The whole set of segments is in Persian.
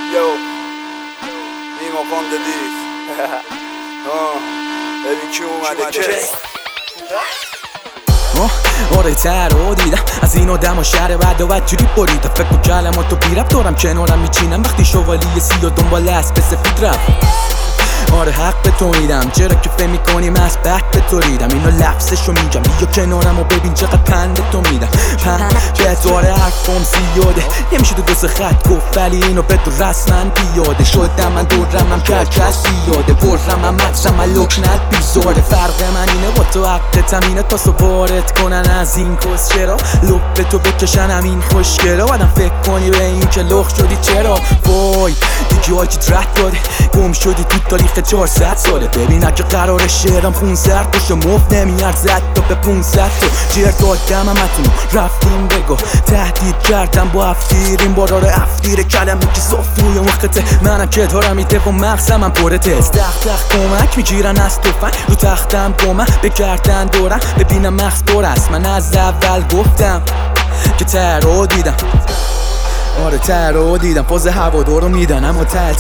یو نیما پاند بیف ببین کی اومده کس آره تر رو دیدم از این آدم و شهر بعد و بعد جوری بریدم فکر و کلماتو بیرب دارم کنارم میچینم وقتی شوالی سی و دنبال اسب سفید رفت. آره حق به تو میدم چرا که فهم میکنیم از بحت به تو ریدم اینو لفظشو میگم بیا کنارم و ببین چقدر پند تو میدم به داره حرفم زیاده نمیشه تو دوست خط گفت ولی اینو به تو رسما بیاده شدم من دورم کرکس بیاده برم من مدرم من لکنت بیزاره فرق من اینه با تو حقتم اینه تا سوارت کنن از این کس چرا لب به تو بکشن همین خوشگلا بعدم فکر کنی به این که لخ شدی چرا وای دیگه آجیت رد داده گم شدی تو تاریخ 400 ساله ببین اگه قراره شعرم خون سرد باشه مفت نمیارزد تا به 500 تا جر دادم همتونو رفتیم بگو تهدید کردم با افتیر این بارار افتیر کلمه که صاف روی وقته منم که دارم ایده و مغزم هم پره تست تخت کمک میگیرن از توفن رو تختم کمک بگردن دورم ببینم مغز پر است من از اول گفتم که تر دیدم آره تر رو دیدم پاز هوادار رو میدن اما تش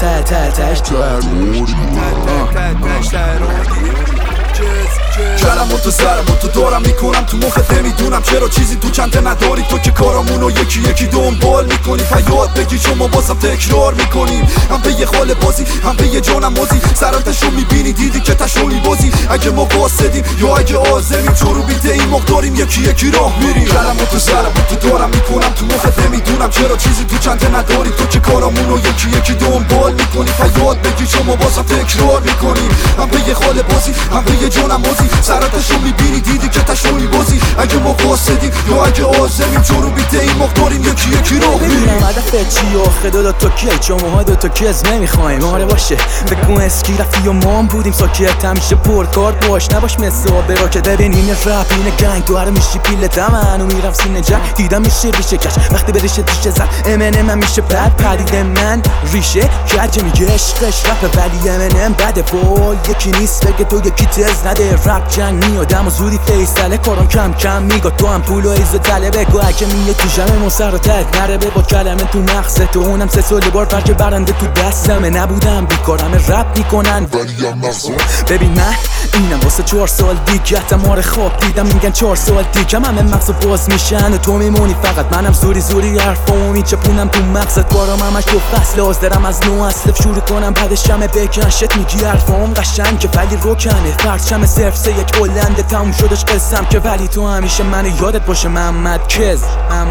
کلماتو سرماتو دارم میکنم تو مخت نمیدونم چرا چیزی تو چنده نداری تو که کارامونو یکی یکی دنبال میکنی فیاد بگی شما بازم تکرار میکنیم هم به یه خاله بازی هم به یه جانم بازی سراتشو میبینی دیدی که تشونی بازی اگه ما قاصدیم یا اگه آزمیم چرا بیده این مقداریم یکی یکی راه میریم کلماتو سرماتو دارم میکنم تو مخت نمیدونم چرا چیزی تو چنده نداری تو که کارامونو یکی یکی دنبال میکنی فیاد بگی شما بازم تکرار میکنیم هم به یه خاله بازی هم به یه جانم بازی سراتشو میبینی دیدی که تشونی بازی اگه ما قاصدیم یا اگه آزمیم چرا بیده این مقداریم یکی یکی راه میریم ببینم هدفت چی آخه دادا تو کی چون ما دو تا کز نمیخوایم آره باشه بگو اسکی رفتی و ما هم بودیم ساکت همیشه پرکار باش نباش مثل آبرا که ببین این رپ این گنگ دواره میشی پیل دمن و میرم سینه جنگ دیدم میشه ریشه کش وقتی به ریشه دیشه زد من میشه بد پدید من ریشه گرجه میگه عشقش رپ ولی امنم بده وای یکی نیست بگه تو یکی تز نده رپ جنگ میادم و زودی فیصله کارم کم کم میگه تو هم پول و ایز و تله بگو اگه میگه تو جمع مصر و تد نره با کلمه تو مغزه تو اونم 3 سال بار فرق برنده تو دستمه نبودم بیکارم رپ میکنن ولی هم مغزم ببین من اینم واسه 4 سال دیگه تمار خواب دیدم میگن 4 سال دیگه همه مغزو باز میشن و تو میمونی فقط منم زوری حرفامو میچپونم تو مغزت کارم همش تو فصل آزدرم از نو اصل شروع کنم بعدش همه بکن شت میگی حرفام قشنگه ولی روکنه فرچم صرف سه یک بلنده تموم شدش قسم که ولی تو همیشه من یادت باشه محمد کز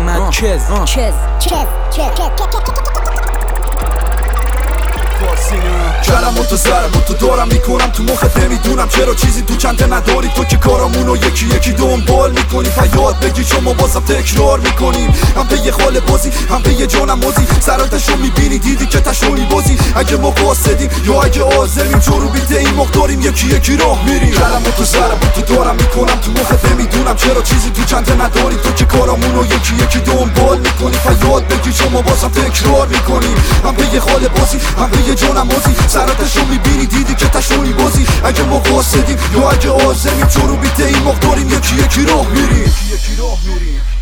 کلماتو سرماتو دارم میکنم تو مخت نمیدونم چرا چیزی تو چنده نداری تو که کارامونو یکی یکی دنبال میکنی فیاد بگی شما بازم تکرار میکنیم هم به یه خاله بازی هم به یه جانم بازی سراتشو میبینی دیدی که تشونی بازی اگه ما قاصدیم یا اگه آزمیم چرا بیده این مقداریم یکی یکی راه میریم کلماتو سرماتو دارم میکنم تو مخت نمیدونم چرا چیزی تو چنده نداری تو که کارامونو یکی یکی دنبال میکنی فیاد بگی شما بازم تکرار میکنیم هم به یه خاله بازی هم به یه جانم بازی سراتشو میبینی دیدی که تشونی بازی اگه ما قاصدیم یا اگه آزمیم چرا بیده این مقداریم یکی یکی راه میریم